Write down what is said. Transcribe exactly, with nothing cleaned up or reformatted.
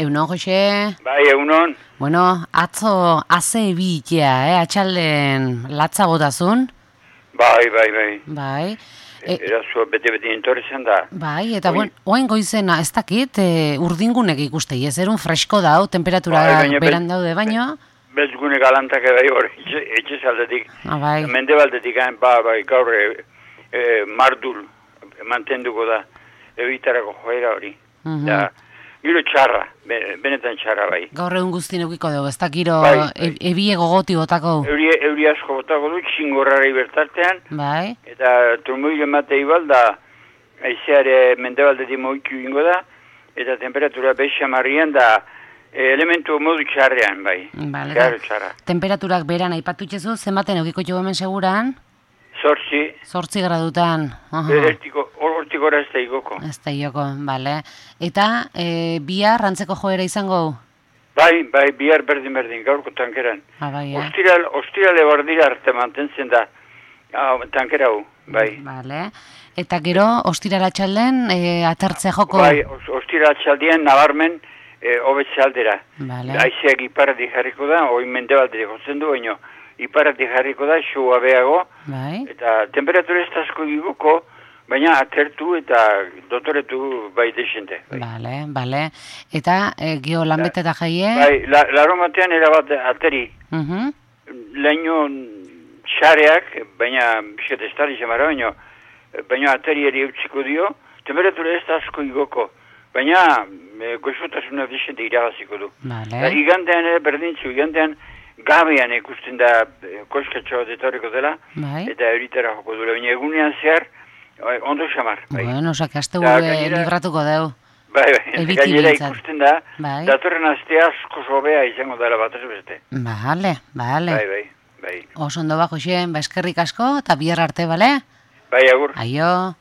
Egunon, Jose? Bai, egunon. Bueno, atzo haze bitea, eh? Atxalden latza botazun? Bai, bai, bai. Bai. E, Erazu bete-bete intorrezen da. Bai, eta buen, oain goizena, ez dakit, e, urdingunek ikustei, ez erun fresko dau, temperatura bai, beran daude, baino? Bezgune galantak bai hor, etxe zaldetik. Ah, bai. Mende baldetik, ba, bai, gaur e, e, mardul mantenduko da, ebitarako joera hori. Uh -huh. Da, giro txarra, benetan txarra bai. Gaur egun guztien eukiko dugu, ez da giro bai, bai. E, ebie gogoti botako? Euri, euri asko botako du, txingorrarei bertartean. Bai. Eta turmuile matei balda, aizeare mendebaldetik moitu ingo da, eta temperatura bexamarrian da, elementu modu txarrean, bai. Vale, Txarra, txarra. Temperaturak beran aipatutxezu, zenbaten eukiko jo hemen seguran? Zortzi. Zortzi gradutan. Hortiko, hortiko ez da igoko. Ez da igoko, bale. Eta, e, bihar rantzeko joera izango? Bai, bai, bihar berdin-berdin, gaurko tankeran. Ah, bai, eh? Ostiral, ostirale bordira arte mantentzen da, ah, tankera hu, bai. Bale. Eta gero, ostirala txalden, e, atertzea joko? Bai, ostirala txaldien nabarmen, e, hobetze aldera. Bale. Aizeak iparratik jarriko da, hoi mendebaldetik jotzen du, baino, iparratik jarriko da, xua beago. Bai. Eta temperatura ez asko igoko, baina atertu eta dotoretu bai desente. Bai. Bale, bale. Eta e, geho lanbete eta jaie? Bai, la, laro batean erabat ateri. Uh -huh. Laino xareak, baina bisket ez tari zemara, baina, baina ateri eri eutsiko dio, temperatura ez asko igoko. Baina e, goxotasuna desente irabaziko du. Bale. Igandean ere berdintzu, igandean gabean ikusten da e, koskatxo bat etorriko dela, bai. Eta euritara joko dure, baina egunean zehar, ondo xamar. Bai. Bueno, osak, azte gure libratuko deu. Bai, bai, gainera ikusten da, bai. Datorren aztea asko sobea izango dela bat ez beste. Bale, bale. Bai, bai, bai. Oso ondo ba, Jose, ba eskerrik asko, eta bihar arte, bale? Bai, agur. Aio.